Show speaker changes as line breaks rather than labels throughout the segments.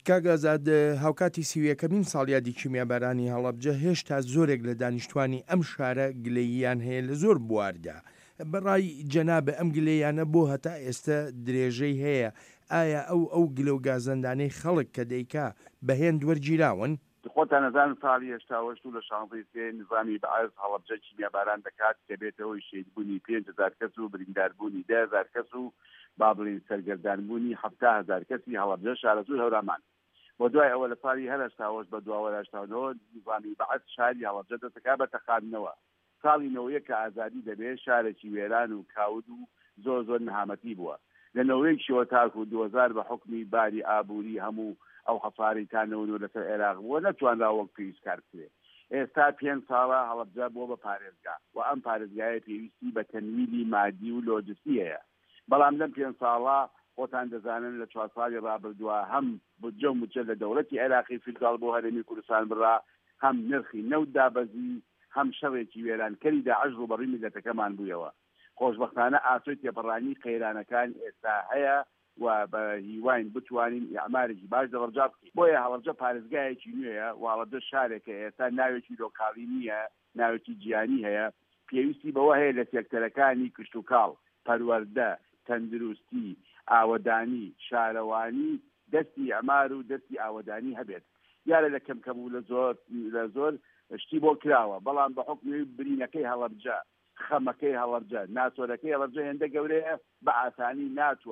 کاگازاد هاوکاتی سیویەکەمین ساڵیادی کیمیابارانی هەڵەبجە هێشتا زۆرێک لە دانیشتوانی ئەم شارە گلەییان هەیە لە زۆر بواردا. بەڕای جەنابە ئەم گلەیانە بۆ هەتا ئێستا درێژەی هەیە. ئایا ئەو گلە و گازەندانەی خەڵک کە دەیکا بەهێن وەرگیراون؟
خۆتان نەزان ساڵی هێشتاوەشت و لە شانزەی سێ نظامی بەعرض هەڵەبجە کیمیاباران دەکات کە بێتەوەی شێدبوونی 5,000 کەس و برینداربوونی 10,000 کەس و با بڵین سەرگەردانبوونی 7,000 کەسی هەڵەبجە شارە زۆر هەورامان. بۆ دوای ئەوە لە ساڵی هەرشتاوەش بە دواوەراشتاونەوە نظامی بەعرض شاری هەڵەبجە دەستەکا بە تەقاندنەوە. ساڵی 90 کە ئازادی دەبێت شارێکی وێران و کاود و زۆر نەهامەتی بووە. لە 90 شەوە تاکو 2000 بە حکمی باری ئابووری هەموو ئەو حەفاری تانەون لەسەر عێراق بووە نەتوانرا وەک پێویستکار بکرێت. ئێستا 5 ساڵە هەڵەبجە بۆ بە پارێزگا و ئەم پارێزگایە پێویستی بە تەنویلی مادی و لۆجستی هەیە. بەڵام لەم 5 ساڵە خۆتان دەزانن لە 4 ساڵی ڕابردووە هەم بودجە و موچە لە دەوڵەتی عێراقی فیدرال بۆ هەرێمی کوردستان بڕا، هەم نرخی نەوت دابەزی، هەم شەڕێکی وێرانکەری داعش ڕوبەڕووی میلەتەکەمان بوویەوە. خۆشبەختانە ئاسۆی تێپەڕانی قەیرانەکان ئێستا هەیە و بە هیواین بتوانین ئەعمارێکی باش دەڕجا بکەین. بۆیە هەڵەبجە پارێزگایەکی نوێیە و هەڵەبجە شارێکە ئێستا ناوێکی لۆکاڵی نییە، ناوێکی جیهانی هەیە. پێویستی بەوە هەیە لە سێکتەرەکانی کشت و کاڵ، پەروەردە، تەندروستی، ئاوەدانی، شارەوانی دەستی ئەمار و دەستی ئاوەدانی هەبێت. یارە لە کەمکەم و لە زۆر شتی بۆ کراوە، بەڵام بە حکمی برینەکەی هەڵەبجە، خەمەکەی هەڵەبجە، ناسۆرەکەی هەڵەبجە هێندە گەورەیە، بە ئاسانی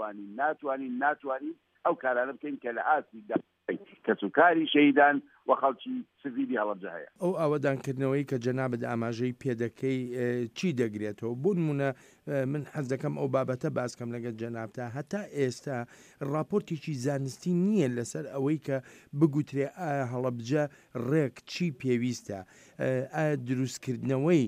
ناتوانین ئەو کارانە بکەین کە لە ئاسیدا کەسوکاری شەیدان و خەڵکی سڤیلی هەڵەبجە هەیە.
ئەو ئاوەدانکردنەوەی کە جەنابەت ئاماژەی پێدەکەی چی دەگرێتەوە؟ بۆ نمونە من حەز دەکەم ئەو بابەتە باسکەم لەگەڵ جەنابتا. هەتا ئێستا راپۆرتێکی زانستی نییە لەسەر ئەوەی کە بگوترێ ئایا هەڵەبجە ڕێک چی پێویستە، ئایا دروستکردنەوەی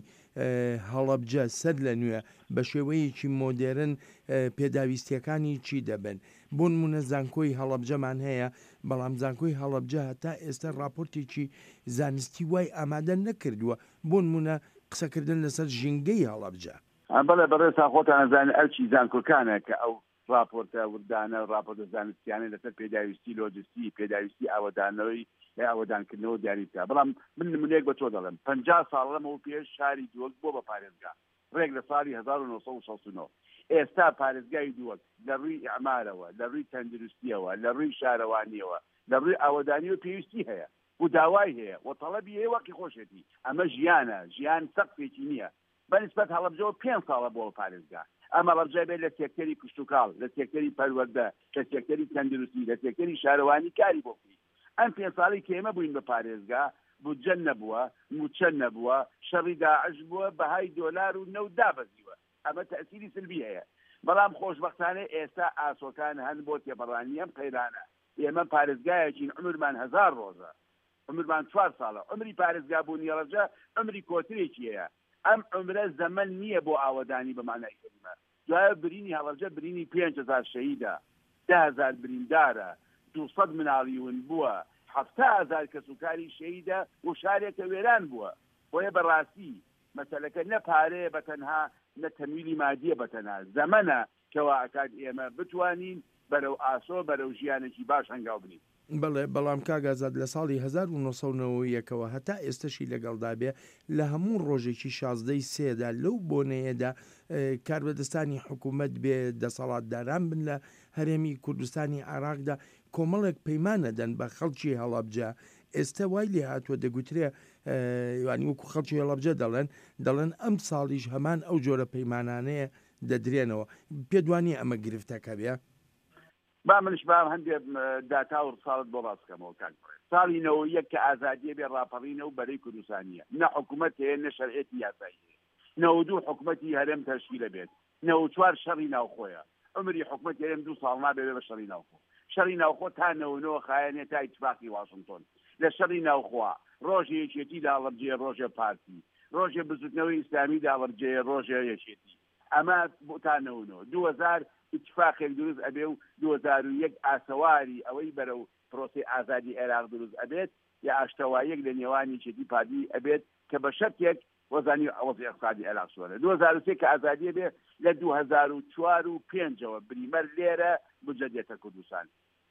هەڵەبجە سەر لە نوێ بە شێوەیەکی مۆدێرن پێداویستیەکانی چی دەبن. بۆ نمونە زانکۆی هەڵەبجەمان هەیە، بەڵام زانکۆی هەڵەبجە هەتا ئێستا راپۆرتێکی زانستی وای ئامادە نەکردووە. بۆ نمونە قسەکردن لەسەر ژینگەی هەڵەبجە.
بەڵێ بەڕێستا خۆتان نەزانن ئەرچی زانکۆکانە کە ئەو راپۆرتە وردانە راپۆرتە زانستیانە لەسەر پێداویستی لۆجستی، پێداویستی ئاوەدانەوەی ئاوەدانکردنەوە دیاریکرا. بەڵام من نمونەیەک بە تۆ دەڵێم 50 ساڵ لەمەوە پێش شاری دووەک بۆ بە پارێزگا ڕێک لە ساڵی 1969. ئێستا پارێزگای دووەک لە ڕووی ئەعمارەوە، لە ڕووی تەندروستیەوە، لە ڕووی شارەوانیەوە، لە ڕووی ئاوەدانیەوە پێویستی هەیە و داوای هەیە و تەڵەبی هەیە وەکی خۆشێتی. ئەمە ژیانە، ژیان سەقفێکی نییە. بەنسبەت هەڵەبجەوە 5 ساڵە بۆ پارێزگا. ئەمە هەڵەبجە بێت لە سێکتەری کشت و کاڵ، لە سێکتەری پەروەردە، لە سێکتەری تەندروستی، لە سێکتەری شارەوانی کاری بۆ بکەیت. ئەم 5 ساڵی کە ئێمە بووین بە پارێزگا، بودجە نەبووە، موچە نەبووە، شەڕی داعش بووە، بەهای دۆلار و نەوت دابەزیوە. ئەمە تەئسیری سلبی هەیە. بەڵام خۆشبەختانە ئێستا ئاسۆکان هەن بۆ تێپەڕانی ئەم قەیرانە. ئێمە پارێزگایەکین عمرمان 1000 ڕۆژە، عمرمان 4 ساڵە. عمری پارێزگا بوونی هەڵەبجە عمری کۆترێکی هەیە. ئەم عمرە زەمن نییە بۆ ئاوەدانی بە مانای کەلیمە. دوایە برینی هەڵەبجە برینی 5000 شەهیدە، 10,000 بریندارە، 200 مناڵی ون بووە، 7,000 کەسوکاری شەهیدە و شارێکە وێران بووە. بۆیە بەڕاستی مەسەلەکە نە پارەیە بەتەنها، نە تەمویلی مادیە بەتەنها، زەمەنە کەوا ئەکات ئێمە بتوانین بەرەو ئاسۆ بەرەو ژیانێکی باش هەنگاو بنین.
بەڵێ بەڵام کاگازاد لە ساڵی 1990ەوە هەتا ئێستاشی لەگەڵدا بێ لە هەموو ڕۆژێکی 16ی سێدا لەو بۆنەیەدا کاربەدەستانی حکوومەت بێ، دەسەڵاتداران بن لە هەرێمی کوردستانی عێراقدا کۆمەڵێک پەیمانەدەن بە خەڵکی هەڵەبجە. ئێستا وای لێ هاتووە دەگوترێ ینی وەکو خەڵکی هەڵەبجە دەڵێن ئەم ساڵیش هەمان ئەو جۆرە پەیمانانەیە دەدرێنەوە. پێدوانی ئەمە گرفتەکە بێ؟
با منش با هەندێک داتا و ساڵت بۆ باسکەمەوە کاک. ساڵی 91 کە ئازادیە بێ ڕاپەڕینە و بەرەی کوردستانیە، نە حکوومەت هەیە نە شەرعێتی یاسایی هەیە. 92 حکوومەتی هەرێم تەشکیلە بێت، 94 شەڕی ناوخۆیە. عمری حکوومەت هەرێم 2 ساڵ نابێت بە شەڕی ناوخۆ. شەڕی ناوخۆ تا 99 خایەنێ تا ئیتفاقی واشنگتن. لە شەڕی ناوخۆ ڕۆژی یەکێتی داڵەبجێ ڕۆژە پارتی، ڕۆژێ بزوتنەوەی ئیسلامی داڵەبجێ ڕۆژە یەکێتی. ئەمە بۆ تا 99 2000 اتفاقێک دروست ئەبێ و 2001 ئاسەواری ئەوەی بەرەو پرۆسی ئازادی عێراق دروست ئەبێت یا ئاشتەوایەک لە نێوانی چێتی پادی ئەبێت کە بە شەرتێک وەزانی ئەوەزی اقتصادی عێراق سوەرە. 2003 کە ئازادیە بێ لە 2004 و 5ەوە بریمەر لێرە بجە دێتە کوردستان.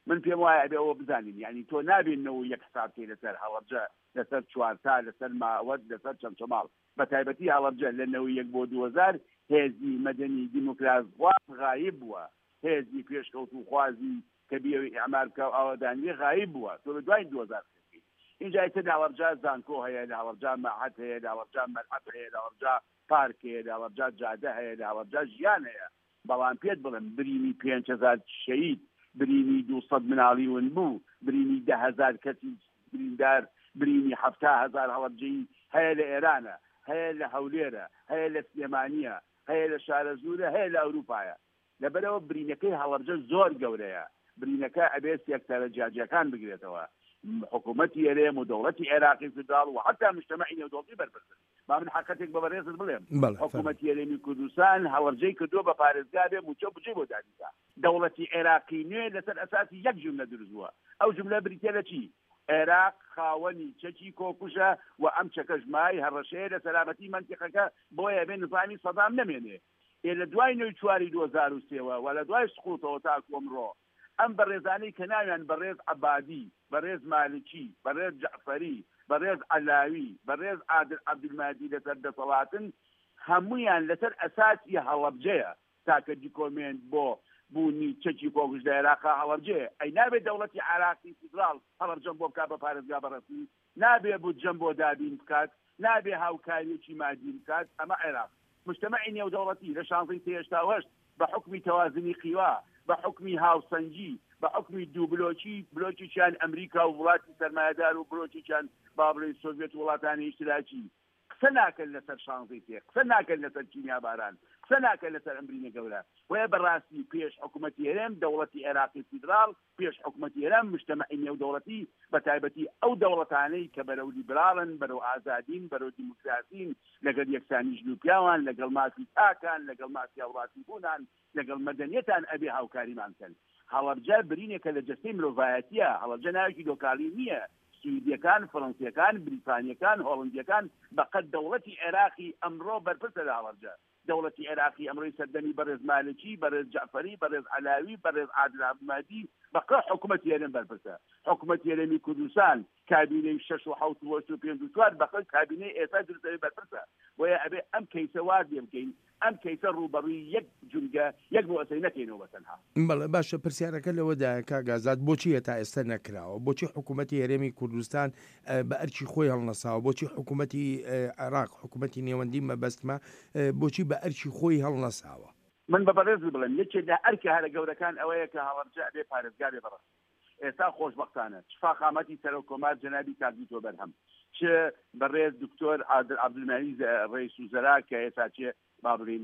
من پێم وایە ئەبێ ئەوە بزانین یعنی تۆ نابێنەوە یەک حسابکەی لەسەر هەڵەبجە لەسەر چوارتا لەسەر ماوەت لەسەر چەمچەماڵ بە تایبەتی هەڵەبجە لە 1 بۆ 2000 هێزی مەدەنی دیموکراسخواز غایب بووە هێزی پێشکەوت و خوازی کە بیەوەی ئەعمار بکە و ئاوادانی غایب بووە تۆ لە دوای 2000 اینجا ئیتر لە هەڵەبجە زانکۆ هەیە لە هەڵەبجە مەعهەد هەیە لە هەڵەبجە مەلعەب هەیە لە هەڵەبجە پارک هەیە لە هەڵەبجە جادە هەیە لە هەڵەبجە ژیان هەیە بەڵام پێت بڵێم برینی 5000 شەهید برینی 200 مناڵی ون بوو برینی 10,000 کەسی بریندار برینی 70,000 هەڵەبجەی هەیە لە ئێرانە هەیە لە هەولێرە هەیە لە سلێمانیە هەیە لە شارەزورە هەیە لە ئەوروپایە لەبەرەوە برینەکەی هەڵەبجە زۆر گەورەیە برینەکە ئەبێ سێکتەرە جیاجیەکان بگرێتەوە حکوومەتی هەرێم و دەوڵەتی عێراقی فدراڵ و حتا مجتەمەعی نێودەوڵەتی بەرپرسن با من حقیقەتێک بە بەڕێزت بڵێم حکوومەتی هەرێمی کوردستان هەڵەبجەی کردووە بە پارێزگا بێ موچە بجێ بۆ دادیدا دەوڵەتی عێراقی نوێ لەسەر ئەساسی یەک جملە دروست بووە ئەو جملە بریتە لە چی عێراق خاوەنی چەکی کۆکوشە و ئەم چەکەش مای هەڕەشەیە لە سەلامەتی مەنتیقەکە بۆیە بێ نظامی سەدام نەمێنێ لە دوای نوێی چواری 2003ەوە و لە دوای سقوطەوە تاکو ئەمڕۆ ئەم بەڕێزانەی کە ناویان بەڕێز عەبادی بەڕێز مالکی بەڕێز جەعفەری بەڕێز عەلاوی بەڕێز عادل عەبدولمادی لەسەر دەسەڵاتن هەموویان لەسەر ئەساسی هەڵەبجەیە تاکە دیکۆمێنت بۆ بوونی چەکی کۆکوش لە عێراقا هەڵەبجەیە ئەی نابێت دەوڵەتی عێراقی فیدراڵ هەڵەبجەم بۆ بکات بە پارێزگا بەڕەسمی نابێ بودجەم بۆ دابین بکات نابێ هاوکاریەکی مادی بکات ئەمە عێراق مجتەمەعی نێودەوڵەتی لە 16 بە حکمی تەوازنی قیوا بە حکمی هاوسەنگی بە حکمی دوو بلۆکییان ئەمریکا و وڵاتی سەرمایه‌دار و بلۆکییان بابڵی سۆڤێت وڵاتانی ئیشتراکی قسە ناکەن لەسەر 16 قسە ناکەن لەسەر کیمیا باران قسە ناکەن لەسەر ئەمرینە گەورە وەیە بەڕاستی پێش حکوومەتی هەرێم دەوڵەتی عێراقی فیدراڵ پێش حکوومەتی هەرێم مجتەمەعی نێودەوڵەتی بە تایبەتی ئەو دەوڵەتانەی کە بەرەو لیبراڵن بەرەو ئازادین بەرەو دیموکراسین لەگەڵ یەکسانی ژنوپیاوان لەگەڵ مافی تاکان لەگەڵ مافی هاوڕاتی بوونان لەگەڵ مەدەنیەتان ئەبێ هاوکاریمان کەن هەڵەبجە برینێکە لە جەستەی مرۆڤایەتیە هەڵەبجە ناوێکی لۆکاڵی نییە سویدیەکان فڕەنسیەکان بریتانیەکان هۆڵندیەکان بەقەد دەوڵەتی عێراقی ئەمڕۆ بەرپرسە لە هەڵەبجە دەوڵەتی عێراقی ئەمڕۆی سەردەمی بەڕێز مالکی بەڕێز جەعفەری بەڕێز عەلاوی بەڕێز عادل عەبدولمادی بەقە حکوومەتی هەرێم بەرپرسە حکوومەتی هەرێمی کوردستان کابینەی 6 و 7 و 8 و 5 و 4 بەقە کابینەی ئێستا دروستەوەی بەرپرسە وەیە ئەبێ ئەم کەیسە واز لێ بکەین ئەم کەیسە ڕوبەڕووی یەک جونگە یەک مؤسسەی نەکەینەوە بەتەنها
بەڵێ باشە پرسیارەکە لەوەدا کاگازات بۆچی هێتا ئێستا نەکراوە بۆچی حکوومەتی هەرێمی کوردستان بە ئەرچی خۆی هەڵنەساوە بۆچی حکوومەتی عێراق حکوومەتی نێوەندی مەبەستمە بۆچی بە ئەرچی خۆی هەڵنەساوە
من بە بەڕێز بڵێم یەکێک لە ئەرکە هەرە گەورەکان ئەوەیە کە هەڵەبجە بێ پارێزگا بێ بەڕێز ئێستا خۆشبەختانە فاخامەتی سەرۆکۆمار جەنابی کاردوتۆ بەرهەم چ بەڕێز دکتۆر عادل عەبدولمادی ڕئیس وزەرا کە ئێستا چێ بابڕین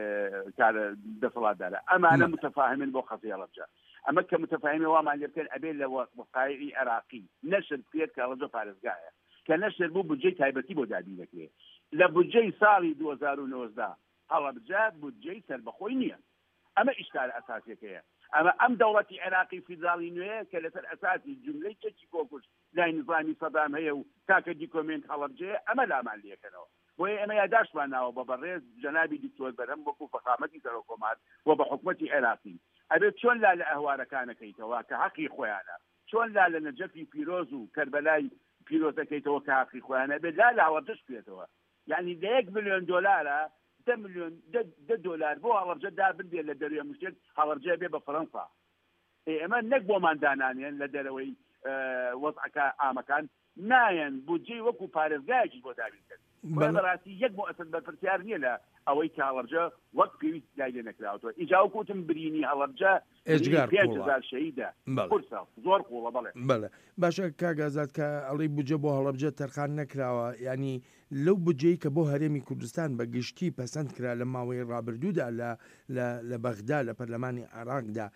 کارە دەسەڵاتدارە ئەمانە متەفاهمن بۆ خەزی هەڵەبجە ئەمە کە متەفاهمە وامان لێ بکەن ئەبێ لە وەقایعی عێراقی نەشر بکرێت کە هەڵەبجە پارێزگایە کە نەشر بوو بودجەی تایبەتی بۆ دابین دەکرێت لە بودجەی ساڵی 2019 هەڵەبجە بودجەی سەربەخۆی نییە ئەمە ئیشکال ئەساسیەکەیە ئەمە ئەم دەوڵەتی عێراقی فیدراڵی نوێیە کە لەسەر ئەساسی جملەی چەکی کۆکوش لای نظامی سەدام هەیە و تاکە دیکۆمنت هەڵەبجەیە ئەمە لامان لێکەنەوە بۆیە ئەمە یاداشمان ناوە بە بەڕێز جەنابی دکتۆر بەرهەم وەکو فەخامەتی سەرۆکۆمار و بە حکوومەتی عێراقی ئەبێت چۆن لا لە ئەهوارەکانەکەیتەوە کە حەقی خۆیانە چۆن لا لە نەجەفی پیرۆز و کەربەلای پیرۆزەکەیتەوە کە حەقی خۆیانە بێت لا لە هەڵەبجەش بێتەوە یعنی لە 1 ملیۆن دۆلارە 10 ملیۆن دۆلار بۆ هەڵەبجە دابردێ لە دەروێ مشتێک هەڵەبجە بێ بە فەرەنسا ئێمە نەک بۆمان دانانێن لە دەرەوەی وەزعەکە ئامەکان نایەن بودجەی وەکو پارێزگایەکی بۆ دابین کرد بەڕاستی یەک مؤسسە بەرپرسیار نییە لە ئەوەی کە هەڵەبجە وەک پێویست لای لێ نەکراوەوە ئیجا کوتم برینی هەڵەبجە 5,000 شەهیدە قورسە زۆر قوڵە
بەڵێ باشە کاگازات کە ئەڵی بودجە بۆ هەڵەبجە تەرخان نەکراوە ینی لەو بودجەی کە بۆ هەرێمی کوردستان بە گشتی پەسەند کرا لە ماوەی ڕابردوودا لە بەغدا لە پەرلەمانی عێراقدا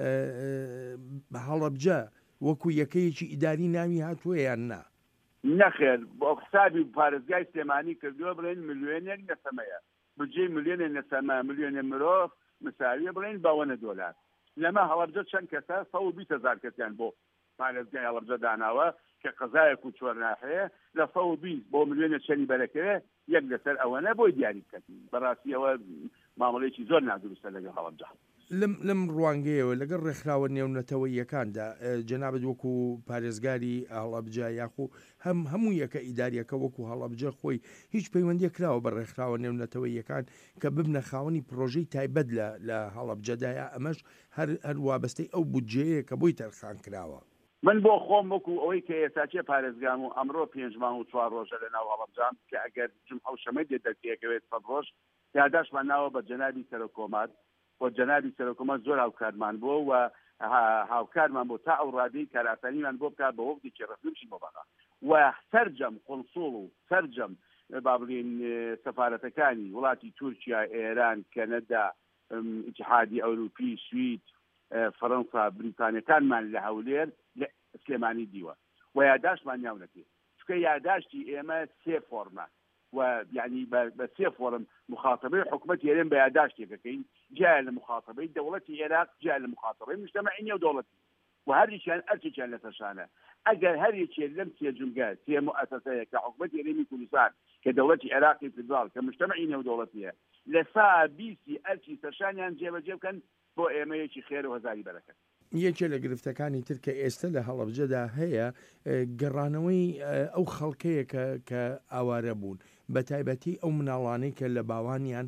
هەڵەبجە وەکو یەکەیەکی ئیداری ناوی هاتووە یان نا
نەخێر بۆ حسابی پارێزگای سلێمانی کردووە بڵێن ملیۆنێک نەسەمەیە بودجەی ملیۆنێ نەسەمە ملیۆنێ مرۆڤ مساویە بڵێن باوەنە دۆلار لەمە هەڵەبجە چەند کەسە 120,000 کەسیان بۆ پارێزگای هەڵەبجە داناوە کە قەزایەک و چۆرناحەیە لە 120 بۆ ملیۆنە چەنی بەرەکەوێ یەک لەسەر ئەوەنە بۆی دیاری بکەین بەڕاستی ئەوە مامەڵەیەکی زۆر نادروستە لەگەڵ هەڵەبجە
لەم ڕوانگەیەوە لەگەڵ ڕێکخراوە نێونەتەوەییەکاندا جەنابەت وەکو پارێزگاری هەڵەبجە یاخو هەموو یەکە ئیداریەکە وەکو هەڵەبجە خۆی هیچ پەیوەندی کراوە بە ڕێکخراوە نێونەتەوەییەکان کە ببنە خاوەنی پرۆژەی تایبەت لە هەڵەبجەدایە ئەمەش هەر وابەستەی ئەو بودجەیە کە بۆی تەرخان کراوە.
من بۆ خۆم وەکو ئەوەی کە ئێستاچێ پارێزگام و ئەمڕۆ 5 مانگ و 4 ڕۆژە لە ناو هەڵەبجام کە ئەگەر حوشەمە دەکەوێت 100 ڕۆژ یاداشمان ناوە بە جەنابی سەرۆکۆمار بۆ جەنابی سەرۆکۆمار زۆر هاوکارمان بۆ و هاوکارمان بۆ تا ئەو ڕادەی کاراسانیمان بۆ بکات بە وەختی ڕەفنوشی بۆ بەغا و سەرجەم قۆنسوڵ و سەرجەم با بڵێن سەفارەتەکانی وڵاتی تورکیا، ئێران، کەنەدا، ئیتحادی ئەوروپی، سوید، فەڕەنسا، بریتانیەکانمان لە هەولێر لە سلێمانی دیوە و یاداشمان ناونەکێ چکە یاداشتی ئێمە سێ فۆرمە و یعنی بە سێ فۆرم مخاطبەی حکومەت هێرێن بە یاداشتێکەکەین جای لە مخاطبەی دەوڵەتی عێراق جای لە مخاطبەی مجتەمەعی نێودەوڵەتی و هەریشیان ئەرچێکیان لەسەرشانە ئەگەر هەرێکێ لەم سێ جمگە سێ مؤسسەیە کە حکومەتی هێرێمی کوردستان کە دەوڵەتی عێراقی فدرال کە مجتەمەعی نێودەوڵەتیە لە سا 20 ئەرچی سەرشانیان جێبەجێ بکەن بۆ ئێمەیەکی خێر و هەزاری بەرەکەت.
یەکێ لە گرفتەکانی تر کە ئێستا لە هەڵەبجەدا هەیە گەڕانەوەی ئەو خەڵکەیە کە ئاوارە بوون بە تایبەتی ئەو مناڵانەی کە لە باوانیان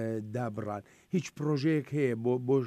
دابڕان هیچ پرۆژەیەک هەیە بۆ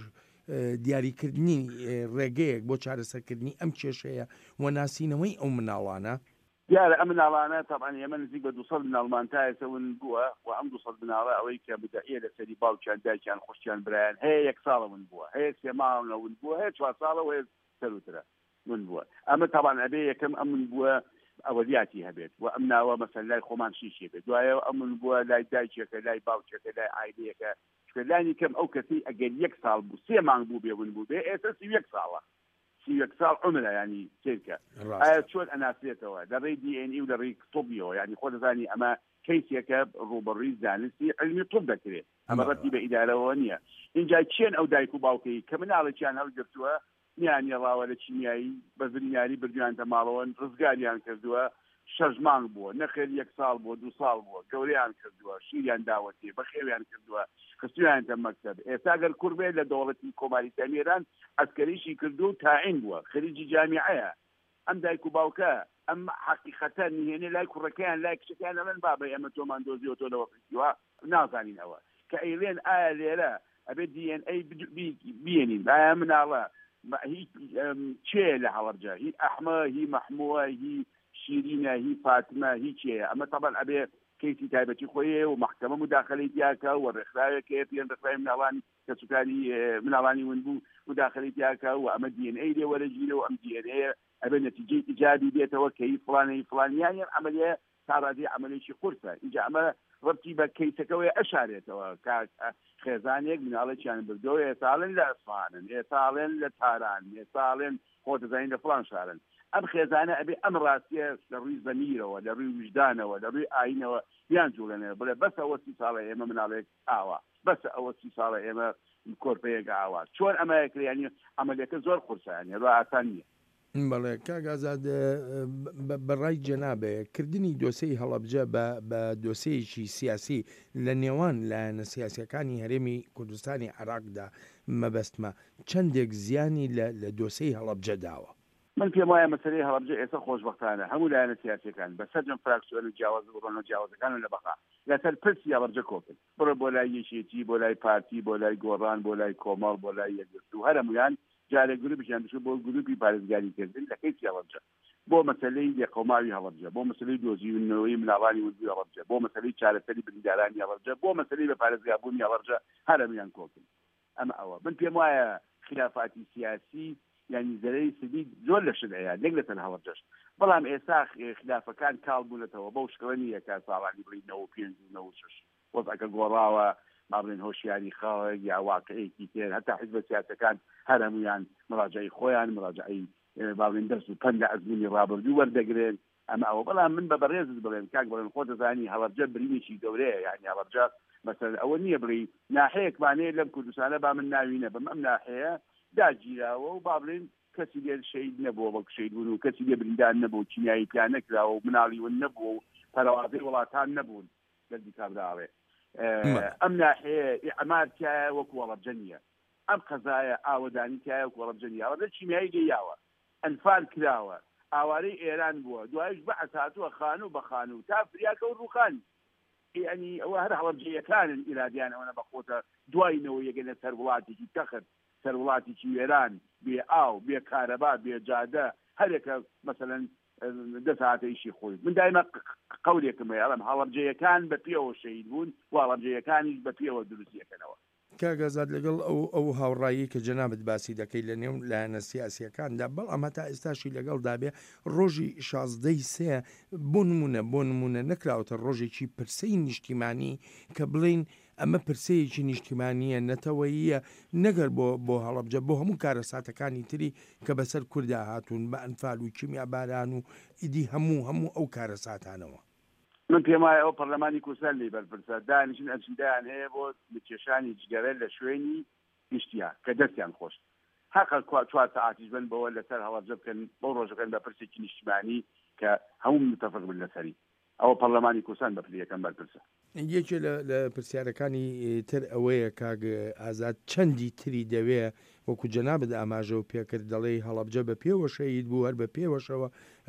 دیاریکردنی ڕێگەیەک بۆ چارەسەرکردنی ئەم کێشەیە و ناسینەوەی ئەو مناڵانە
دیارە ئەم مناڵانە تەبعاً ئێمە نزیک بە 200 مناڵمان تا ئێستا ون بووە و ئەم 200 مناڵە ئەوەی کە مدعیە لەسەری باوکیان دایکیان خوشتیان برایان هەیە 1 ساڵە ون بووە هەیە 3 ماڵە ون بووە هەیە 4 ساڵە و هەیە سەروترە ون بووە ئەمە تەبعاً ئەبێ یەکەم ئەمن بووە ئەوەلیاتی هەبێت و ئەم ناوە مەسەن لای خۆمان شیشێ بێت دوایە ئەمن بووە لای دایکێکە لای باوکێکە لای عایلەیەکە لانی کەم ئەو کەسی ئەگەر 1 ساڵ بوو 3 مانگ بوو بێ ون بوو بێ ئێستا 31 ساڵە 31 ساڵ عمرە ینی تێکە ئایا چۆن ئەناسرێتەوە لە ڕێی DNA و لە ڕێی تۆبیەوە ینی خۆ دەزانی ئەمە کەیسێکە ڕوبەڕووی زانستی علمی تۆب دەکرێت ئەمە ڕەتی بە ئیدارەوە نییە اینجا چێن ئەو دایک و باوکەی کە مناڵێکیان هەڵگرتووە نیانێڵاوە لە چینایی بە زرینیاری بردویانتە ماڵەوە ڕزگاریان کردووە 6 مانگ بووە نەخێر 1 ساڵ بووە 2 ساڵ بووە گەوریان کردووە شیریان داوەتێ بە خێویان کردووە خستویانتە مەکتەب ئێستا گەر کوڕبێ لە دەوڵەتی کۆماری تەمیران ئەسکەریشی کردو و تاعین بووە خەریجی جامیعەیە ئەم دایک و باوکە ئەم حەقیقەتە نهێنێ لای کوڕەکەیان لای کچەکەیان لەمن بابە ئێمە تۆمان دۆزیەوە تۆ لەوە پرسیوە نازانین ئەوە کە ئەیڵێن ئایا لێرە ئەبێ DNA بێنین ئایا مناڵە هیچ چێ لە هەڵەبجە هی ئەحمە هی مەحمووە هی شیرینە هی فاتمە هیچیە ئەمە تەبەن ئەبێ کەیسی تایبەتی خۆیە و محکەمە مداخلەی تیاکە و ڕێکخراوێکە پێیان ڕێکخراوی مناڵانی کە سوکاری مناڵانی ون بوو مداخلەی تیاکە و ئەمە DNA لێ وەرەگیرە و ئەم DNA ئەبێ نەتیجەی ایجابی بێتەوە کە هی فڵانەی فڵانیان عملیە تا ڕادی عملێکی قورسە اینجا ئەمە ڕەبتی بە کەیسەکەوەی ئەشارێتەوە خێزانێک مناڵێکیان بردەوە ئێساڵن لە ئەسفانن ئێساڵێن لە تاران ئێساڵێن خۆ دەزانین لە فڵان شارن ئەم خێزانە ئەبێ ئەم ڕاستیە لە ڕووی زەمیرەوە لە ڕووی وجدانەوە لە ڕووی ئاینەوە بیان جوڵێنێ بڵێ بەس ئەوە 30 ساڵە ئێمە مناڵێک ئاوا بەس ئەوە 30 ساڵە ئێمە کۆرپەیەک ئاوا چۆن ئەمە یەکریانی ئەمەلەکە زۆر قورسانیە ڕۆ ئاسان نییە.
بەڵێ کاگازاد بەڕای جەنابێ کردنی دۆسەی هەڵەبجە بە دۆسەیەکی سیاسی لە نێوان لایەنە سیاسیەکانی هەرێمی کوردستانی عێراقدا مەبەستمە چەندێک زیانی لە دۆسەی هەڵەبجە داوە.
من پێم وایە مەسەلەی هەڵەبجە ئێستا خۆشبەختانە هەموو لایەنە سیاسیەکان بەسەرجەم فراکسیۆنە جیاواز ڕۆنە جیاوازەکان لە بەقا لەسەر پرسی هەڵەبجە کۆکرد بڕە بۆ لای یەکێتی بۆ لای پارتی بۆ لای گۆڕان بۆ لای کۆمەڵ بۆ لای یەکگرتو هەرمویان جارێک گروپیان دەچوو بۆ گروپی پارێزگاریکردن لە کەیسی هەڵەبجە بۆ مەسەلەی لێقۆماوی هەڵەبجە بۆ مەسەلەی دۆزینەوەی مناڵانی وردوی هەڵەبجە بۆ مەسەلەی چارەسەری بریندارانی هەڵەبجە بۆ مەسەلەی بە پارێزگابوونی هەڵەبجە هەرمویان کۆکرد ئەمە ئەوە من پێم وایە خلافاتی سیاسی یعنی زەرەی سدی زۆر لە شدەیە لێک لە تەنها هەڵەبجەش بەڵام ئێستا خلافەکان کاڵ بوونەتەوە بەو شکڵنی یەکە ساڵانی بڵینەوە 5 وەزەکە گۆڕاوە مابرین هۆشیاری خاوە یا واقعەیەکی تێر هەتا حیزبە سیاسەکان هەرمویان مراجعی خۆیان مراجعی باڵین دەرس و پەن لە ئەزمونی ڕابردوو وەردەگرێن ئەمە ئەوە بەڵام من بە بەڕێزت بڵێن کاک بڵێن خۆ دەزانی هەڵەبجە برینێکی گەورەیە یعنی هەڵەبجە مەسەلەن ئەوە نییە بڵی ناحەیەکمانەیە لەم کوردستانە با من ناوینە بم ئەم ناحەیە داگیراوە و با بڵێن کەسی لێ شەید نەبووە بە شەید بوون و کەسی لێ بریندار نەبوو چینایی پیان نەکراوە و مناڵی ون نەبوو و پەرەوازەی وڵاتان نەبوون لە دیکارداڕێ ئەم ناحەیە ئەمارکایە وەکو هەڵەبجە نییە ئەم قەزایە ئاوەدانی تایە و کۆڕەبجەنی ئاوەدە چیمیایی گەیاوە ئەنفال کراوە ئاوارەی ئێران بووە دوایش بەعەس هاتووە خانوو بە خانوو تا فریاکە و ڕووخانی ینی ئەوە هەر هەڵەبجەیەکانن ئیرادیان ئەوەنە بەخۆتە دوایینەوە یەگەنە سەر وڵاتێکی تەخت سەر وڵاتێکی وێران بێ ئاو بێ کارەبا بێ جادە هەرێکە مەسەلەن دەساتەیشی خۆی من دایما قەولێکم هەیەڵم هەڵەبجەیەکان بە پێوە شەید بوون و هەڵەبجەیەکانیش بە پێوە دروستیەکەنەوە
کاگازات لەگەڵ ئەو هاوڕایی کە جەنابەت باسی دەکەی لە نێو لایەنە سیاسیەکاندا بەڵام هەتا ئێستاشی لەگەڵ دابێ ڕۆژی 16 بۆ نمونە نەکراوەتە ڕۆژێکی پرسەی نیشتیمانی کە بڵین ئەمە پرسەیەکی نیشتیمانیە نەتەوەییە نەگەر بۆ هەڵەبجە بۆ هەموو کارەساتەکانی تری کە بەسەر کووردا هاتوون بە ئەنفال و کیمیا باران و ئیدی هەموو ئەو کارەساتانەوە
من پێم وایە ئەو پەرلەمانی کوردستان لێ بەرپرسە دانیشتن ئەجندایان هەیە بۆ کێشانی جگەرە لە شوێنی گشتیا کە دەستیان خۆش حقا 4 ساعتیش بن بەوە لەسەر هەڵەبجە بکەن بۆ ڕۆژەکەن بە پرسێکی نیشتیمانی کە هەموو متفق بن لەسەری ئەوە پەرلەمانی کوردستان بە پلەکەن بەرپرسە
یەکێ لە پرسیارەکانی تر ئەوەیە کاگ ئازاد چەندی تری دەوێ وەکو جەنابەت ئاماژەوە پێکرد دەڵێ هەڵەبجە بە پێوە شەید بوو هەر بە پێوەشەوە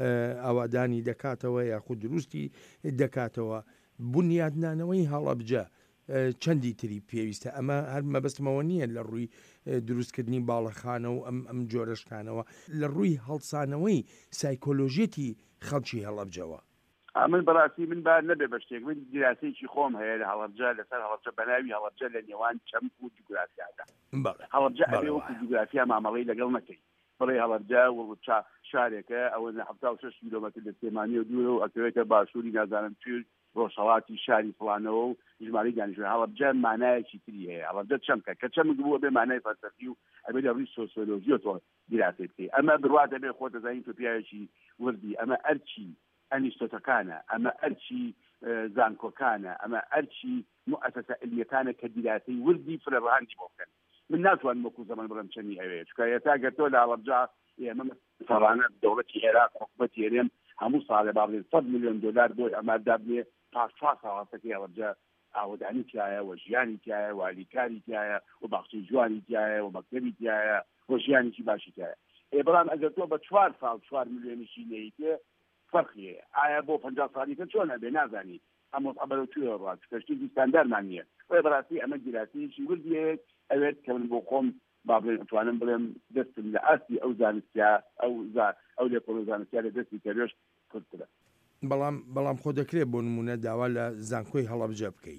ئاوادانی دەکاتەوە یاخود دروستی دەکاتەوە بنیادنانەوەی هەڵەبجە چەندی تری پێویستە ئەمە هەر مەبەستمەوە نییە لە ڕووی دروستکردنی باڵەخانە و ئەم جۆرەشتانەوە لە ڕووی هەڵسانەوەی سایکۆلۆژیەتی خەڵکی هەڵەبجەوە
من بەڕاستی من با نەبێ بە شتێک من دیراسەیەکی خۆم هەیە لە هەڵەبجە لەسەر هەڵەبجە بەناوی هەڵەبجە لە نێوان چەمک و جوگرافیادا هەڵەبجە ئەبێ وەکو جوگرافیا مامەڵەی لەگەڵ نەکەی بڵێ هەڵەبجە وڵچا شارێکە ئەوە 76 کیلۆمەتر لە سلێمانی و دوورە و ئەکەوێتە باشووری نازانم توێ ڕۆژهەڵاتی شاری فڵانەوە و ژماری دانیشتوان هەڵەبجە مانایەکی تری هەیە هەڵەبجە چەمکە کە چەمک بووە بێ مانای فەلسەفی و ئەبێ لە ڕووی سۆسیۆلۆژی تۆ دیراسەی بکەی ئەمە بڕواتە بێ خۆت دەزانین تۆ پیاوێکی وردی ئەمە ئەرچی ئەنیشتۆتەکانە ئەمە ئەرچی زانکۆکانە ئەمە ئەرچی مؤسسە علیەکانە کە دیراسەی وردی فرەڕەهاندی بۆ بکەن من ناتوانم وەکو زەمان بڵێم چەندی هەوەیە چکە ئێستا گەر تۆ لە هەڵەبجە ئێمە ساڵانە دەوڵەتی عێراق حکوومەتی هێرێم هەموو ساڵێ با بڵێن 100 ملیۆن دلار بۆی ئەمادا بێ تا 4 ساڵاتەکەی هەڵەبجە ئاوەدانی تایە و ژیانی تایە و ئالیکاری تایە و باخچەی جوانی تایە و مەکتەبی تایە و ژیانێکی باشی تایە بەڵام ئەگەر تۆ بە 4 ساڵ 4 ملیۆنیشی نەیتێ فەرقیە ئایا بۆ 50 ساڵیکە چۆنە بێ نازانی ئەمە ئەبەرە توێ ڕات کەشتی ستاندارمانیە بەڕاستی ئەمە دیراسەیەکی وردیەیە ئەوێت کە من بۆ خۆم با بڵێن ئەتوانم بڵێم دەستم لە ئاستی ئەو زانستیا ئەو لێکۆڵە زانستیا لە دەستی کەروێش کورتترە
بەڵام خۆ دەکرێت بۆ نمونە داوا لە زانکۆی هەڵەبجە بکەی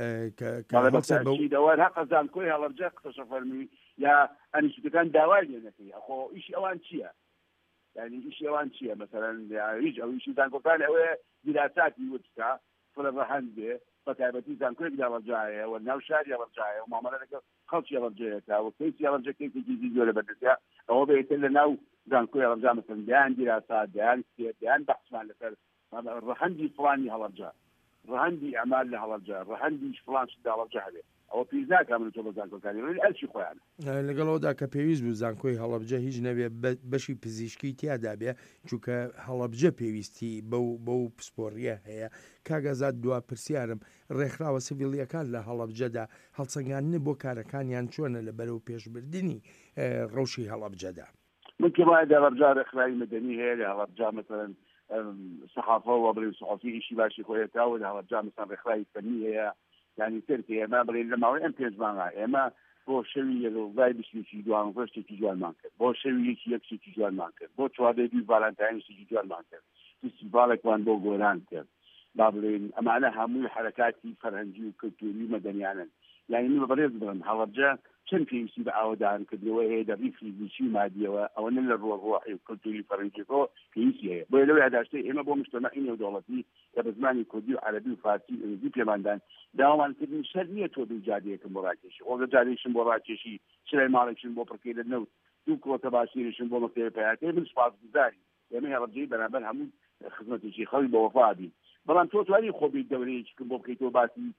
داوای حق زانکۆی هەڵەبجە قسەشە فەرمی یا ئەنیشتەکان داوای لێ نەکەی ئەخۆ ئیشی ئەوان چییە يعني إيش يوان شيء مثلا يجي أو شيء زانكو كان هو دراسات يوتسا فربحان به فتابتي زانكو يقدر رجعه والناو شاري رجعه ومعاملة لك خلص يرجعه وكيف يرجع كيف يجي ولا بدرسها هو بيتل ناو زانكو يرجع مثلا بيان دراسات بيان بحث مع لفر الرهندي فلاني هرجع الرهندي أعمال له هرجع الرهندي فلان شد هرجع عليه ئەوە پیزاکە من تۆ بە زانکۆکانی ئەلچی خۆیان
لەگەڵەوەدا کە پێویست بوو زانکۆی هەڵەبجە هیچ نەبێ بەشی پزیشکی تیادا بێ چونکە هەڵەبجە پێویستی بەو پسپۆڕیە هەیە کاگازات دوا پرسیارم ڕێکخراوە سیڤیلیەکان لە هەڵەبجەدا هەڵسەنگاندنی بۆ کارەکانیان چۆنە لە بەرەو پێشبردننی ڕەوشی هەڵەبجەدا
من کەوای هەڵەبجە ڕێکخراوی مەدەنی هەیە لە هەڵەبجە مثلا سەحافە و بڵێ سەحافی ئیشی باشی خۆیەتاوە لە هەڵەبجە مثلا ڕێکخراوی فەنی هەیە يعني تركيا ما بغي لما وين بيزبانا اما بو شويه لو باي بشي دوان فشتي جوان مانكر بو شويه يكشي جوان مانكر بو توادي دي فالنتاين شي جوان مانكر فيستيفال كوان بو غولانكر بابلين اما انا همو حركاتي فرنجي وكلتوري مدنيانا يعني ما بريز بهم هالرجا كان في شيء بعودان كدوا هي ده في شيء ماديه او ان الروح وكلتوري فرنجي تو في شيء بو لو هذا شيء اما بو مجتمعين ودولتي بزماني كردي وعربي وفارسي دي بيماندان داوان كدن شرنيه تو بجاديه مراكش او جاديشن مراكشي شري مالكشن بو بركيد النو دو كو تباشيرشن بو مكتب بياتي من سباس داري يعني هرجي بنابن هم خدمتي شي خوي بوفادي بەڵام تۆ توانی خۆبی دەورەیەکم بۆ بکەیتەوە باسی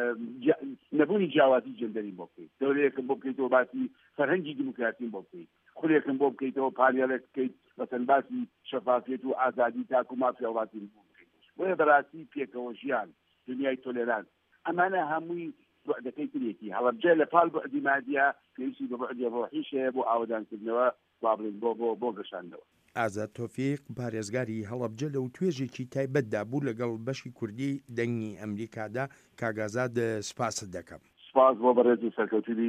نەبوونی جیاوازی جەندەری بۆ بکەیت دەورەیەکم بۆ بکەیتەوە باسی فەرهەنگی دیموکراسی بۆ بکەیت خولێکم بۆ بکەیتەوە پارێڵێک بکەیت بەسەر باسی شەفافیت و ئازادی تاکو مافیا وڵاتی بۆ بکەیت بۆیە بەڕاستی پێکەوە ژیان دنیای تۆلێرانس ئەمانە هەمووی بعدەکەی ترێکی هەڵەبجە لە پاڵ بعدی مادیە پێویستی بە بعدی ڕۆحیشەیە بۆ ئاودانکردنەوە وابڵین بۆ گەشاندەوە.
ئازاد تۆفیق پارێزگاری هەڵەبجە لەو توێژێکی تایبەتدا بوو لەگەڵ بەشی کوردی دەنگی ئەمریکادا. کاگازاد سپاست دەکەم.
سپاس بۆ بەڕێز و سەرکەوتوی